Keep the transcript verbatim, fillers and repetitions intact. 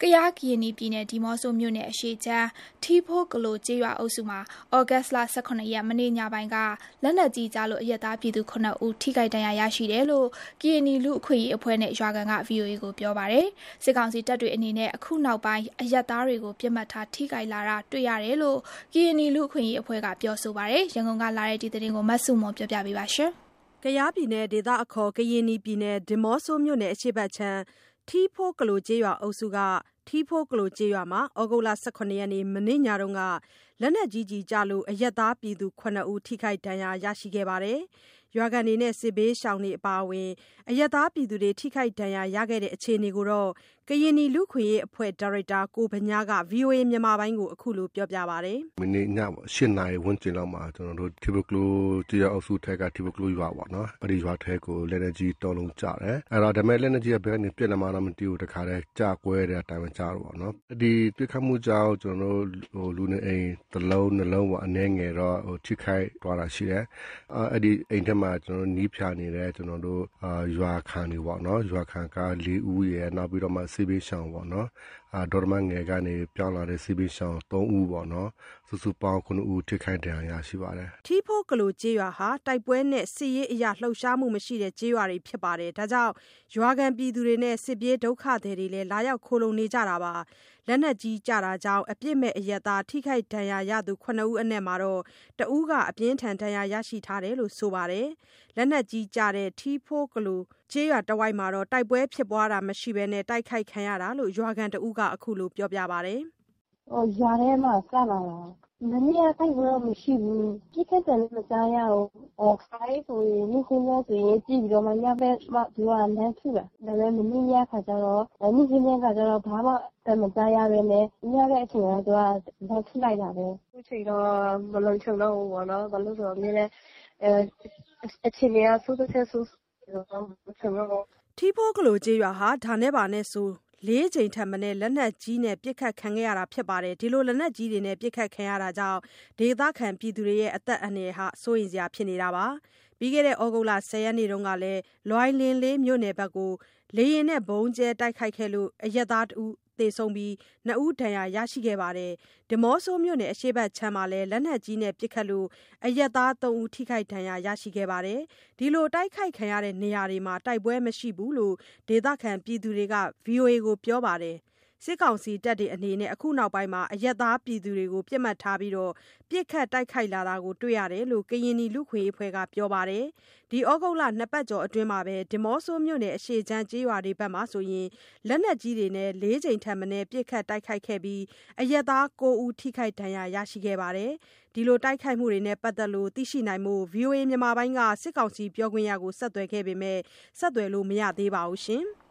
ကယားကရင်နီပြည်နယ်ဒီမော့ဆိုမြို့နယ်အရှေ့ခြမ်းထီးဖိုးကလိုကျေးရွာအုပ်စုမှာဩဂတ်စ်လ၁၇ရက်မနေ့ညပိုင်းကလက်နက်ကြီးကြားလို့အရက်သားပြည်သူခုနှစ်ဦးထိခိုက်ဒဏ်ရာရရှိတယ်လို့ကရင်နီလူ့အခွင့်အရေးအဖွဲ့နဲ့ရွာကန်က ဗွီအိုအေကိုပြောပါတယ်။စစ်ကောင်စီတပ်တွေအနေနဲ့အခုနောက်ပိုင်းအရက်သားတွေကိုပြစ်မှတ်ထားထိခိုက်လာတာတွေ့ရတယ်လို့ကရင်နီလူ့အခွင့်အရေးအဖွဲ့ကပြောဆိုပါတယ်။ရန်ကုန်ကလာတဲ့ဒီသတင်းကိုမတ်စုမော်ပြောပြပေးပါရှင်။ကယားပြည်နယ်ဒေသအခေါ်ကရင်နီပြည်နယ်ဒီမော့ဆိုမြို့နယ်အရှေ့ဘက်ခြမ်းထီးဖိုးကလိုကျေးရွာအုပ်စုကထီးဖိုးကလိုကျေးရွာမှာဩဂုတ်လ၁၇ရက်နေ့မနေ့ညတုန်းကလက်နက်ကြီးကြီးကျလို့အရက်သားပြည်သူခုနှစ်ဦးထိခိုက်ဒဏ်ရာရရှိခဲ့ပါတယ်။ရွာကန်တွေနဲ့စစ်ဘေးရှောင်တွေအပါအဝင်အရက်သားပြည်သူတွေထိခိုက်ဒဏ်ရာရခဲ့တဲ့အခြေအနေကိုတော့ကရင်နီလူ့ခွင့်ရေးအဖွဲ့ဒါရိုက်တာကိုဗညားက ဗွီအိုအေမြန်မာပိုင်းကိုအခုလိုပြောပြပါတယ်။မနေ့ညပေါ့၈နာရီဝန်းကျင်လောက်မှာကျွန်တော်တို့ထီးဖိုးကလိုကျေးရွာအုပ်စုထက်ကထီးဖိုးကလိုရွာပေါ့နော်။အဲဒီရွာထဲကိုလက်နက်ကြီးတောလုံးကျတယ်။အဲ့တော့ဒါပေမဲ့လက်နက်ကြီးကဘယ်ကနေပြက်လာမှတော့မသိဘူးတခါတည်းကြာကွဲတဲ့အတိုင်းပဲကြာတော့ပေါ့နော်။ဒီပြစ်ခတ်မှုကြောင့်ကျွန်တော်တို့ဟိုလူနေအိမ်တစ်လုံးနှလုံးပေါ့အနေငယ်တော့ဟိုထိခိုက်သွားတာရှိတယ်။အဲ့ဒီအိမ်ထဲမှာကျွန်တော်နီးဖြာနေတဲ့ကျွန်တော်တို့အာရွာခံတွေပေါ့နော်။ရွာခံကလေးဦးရဲ့နောက်ပြီးတော့မှစေဘေးရှောင်ပေါ့နော်။အာဒေါ်မငယ်ကနေပြောင်းလာတဲ့စေဘေးရှောင်၃ဦးပေါ့နော်။စုစုပေါင်းခုနှစ်ဦးထိခိုက်ဒဏ်ရာရရှိပါတယ်။ထီးဖိုးကလိုကျေးရွာဟာတိုက်ပွဲနဲ့စစ်ရေးအရာလှုပ်ရှားမှုမရှိတဲ့ကျေးရွာတွေဖြစ်ပါတယ်။ဒါကြောင့်ရွာကန်ပြည်သူတွေနဲ့စစ်ပြေးဒုက္ခသည်တွေလည်းလာရောက်ခိုလုံနေကြတာပါ။လက်နက်ကြီးကြတာကြောင့်အပြစ်မဲ့အရက်သားထိခိုက်ဒဏ်ရာရသူခုနှစ်ဦးအနက်မှာတော့တဦးကအပြင်းထန်ဒဏ်ရာရရှိထားတယ်လို့ဆိုပါတယ်။လက်နက်ကြီးကြတဲ့ထီးဖိုးကလိုကျေးရွာတဝိုက်မှာတော့တိုက်ပွဲဖြစ်ပွားတာမရှိဘဲနဲ့တိုက်ခိုက်ခံရတာလို့ရွာကန်တဦးကအခုလိုပြောပြပါတယ်။ဟိုရွာထဲမှာစလာတာမနေ့ကတိုက်ပွဲမရှိဘူးပြစ်ခတ်တယ်လည်းမကြားရဘူးဟိုခိုင်းဆိုရင်နေ့ချင်းများဆိုရင်ကြည့်ပြီးတော့မှညဘက်မှသူကလမ်းထုတာဒါပေမဲ့မနေ့ညခါကျတော့နေ့ချင်းများခါကျတော့ဘာမှမကြားရပဲနဲ့ညတဲ့အချိန်ကသူကလမ်းထုလိုက်တာပဲအခုချိန်တော့မလုံခြုံတော့ဘူးပေါ့နော်ဘာလို့ဆိုတော့မြင်လဲအဲအချိန်ကဆိုးတဲ့ဆိုးထီးဖိုးကလိုကျေးရွာဟာဒါနဲ့ပါနဲ့ဆိုလေးချိန်ထပ်မနဲ့လက်နက်ကြီးနဲ့ပြစ်ခတ်ခံခဲ့ရတာဖြစ်ပါတယ်ဒီလိုလက်နက်ကြီးတွေနဲ့ပြစ်ခတ်ခံရတာကြောင့်ဒေသခံပြည်သူတွေရဲ့အသက်အန္တရာယ်ဟာစိုးရိမ်စရာဖြစ်နေတာပါပြီးခဲ့တဲ့ဩဂုတ်လ၁၀ရက်နေ့တုန်းကလည်းလွိုင်းလင်းလေးမြို့နယ်ဘက်ကိုလေရင်နဲ့ဘုံကျဲတိုက်ခိုက်ခဲ့လို့အရက်သားတူသေဆုံးပြီးနှစ်ဦးဒဏ်ရာရရှိခဲ့ပါတယ်။ဒီမော့ဆိုမြို့နယ်အရှေ့ဘက်ခြမ်းမှာလည်းလက်နက်ကြီးနဲ့ပစ်ခတ်လို့အရက်သား၃ဦးထိခိုက်ဒဏ်ရာရရှိခဲ့ပါတယ်။ဒီလိုတိုက်ခိုက်ခံရတဲ့နေရာတွေမှာတိုက်ပွဲမရှိဘူးလို့ဒေသခံပြည်သူတွေက ဗွီအိုအေကိုပြောပါတယ်။စစ်ကောင်စီတပ်တွေအနေနဲ့အခုနောက်ပိုင်းမှာအရက်သားပြည်သူတွေကိုပြစ်မှတ်ထားပြီးတော့ပြစ်ခတ်တိုက်ခိုက်လာတာကိုတွေ့ရတယ်လို့ကရင်နီလူ့ခွင့်ရေးအဖွဲ့ကပြောပါတယ်။ဒီဩဂုတ်လနှစ်ပတ်ကျော်အတွင်းမှာပဲဒီမော့ဆိုမြို့နယ်အရှေ့ခြမ်းကျေးရွာတွေဘက်မှာဆိုရင်လက်နက်ကြီးတွေနဲ့လေးချိန်ထပ်မံပြစ်ခတ်တိုက်ခိုက်ခဲ့ပြီးအရက်သား၉ဦးထိခိုက်ဒဏ်ရာရရှိခဲ့ပါတယ်။ဒီလိုတိုက်ခိုက်မှုတွေနဲ့ပတ်သက်လို့သိရှိနိုင်မှု ဗွီအိုအေမြန်မာပိုင်းကစစ်ကောင်စီပြောခွင့်ရကိုဆက်သွယ်ခဲ့ပေမဲ့ဆက်သွယ်လို့မရသေးပါဘူးရှင်။